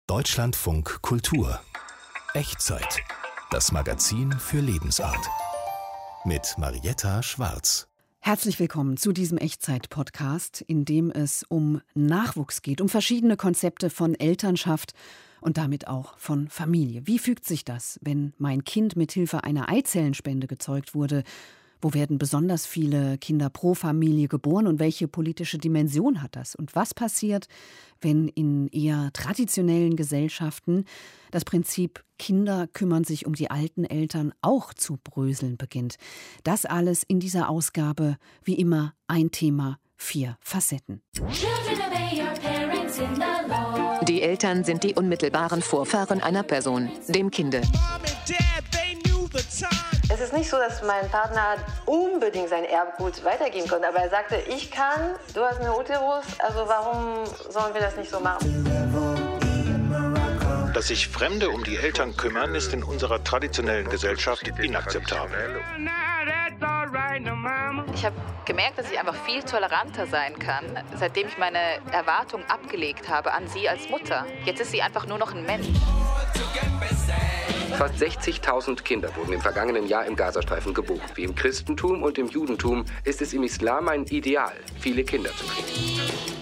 Deutschlandfunk Kultur. Echtzeit. Das Magazin für Lebensart. Mit Marietta Schwarz. Herzlich willkommen zu diesem Echtzeit-Podcast, in dem es um Nachwuchs geht, um verschiedene Konzepte von Elternschaft und damit auch von Familie. Wie fügt sich das, wenn mein Kind mithilfe einer Eizellenspende gezeugt wurde? Wo werden besonders viele Kinder pro Familie geboren und welche politische Dimension hat das? Und was passiert, wenn in eher traditionellen Gesellschaften das Prinzip Kinder kümmern sich um die alten Eltern auch zu bröseln beginnt? Das alles in dieser Ausgabe, wie immer ein Thema, 4 Facetten. Die Eltern sind die unmittelbaren Vorfahren einer Person, dem Kinde. Es ist nicht so, dass mein Partner unbedingt sein Erbgut weitergeben konnte, aber er sagte, ich kann, du hast eine Uterus, also warum sollen wir das nicht so machen? Dass sich Fremde um die Eltern kümmern, ist in unserer traditionellen Gesellschaft inakzeptabel. Ich habe gemerkt, dass ich einfach viel toleranter sein kann, seitdem ich meine Erwartungen abgelegt habe an sie als Mutter. Jetzt ist sie einfach nur noch ein Mensch. Fast 60.000 Kinder wurden im vergangenen Jahr im Gazastreifen geboren. Wie im Christentum und im Judentum ist es im Islam ein Ideal, viele Kinder zu kriegen.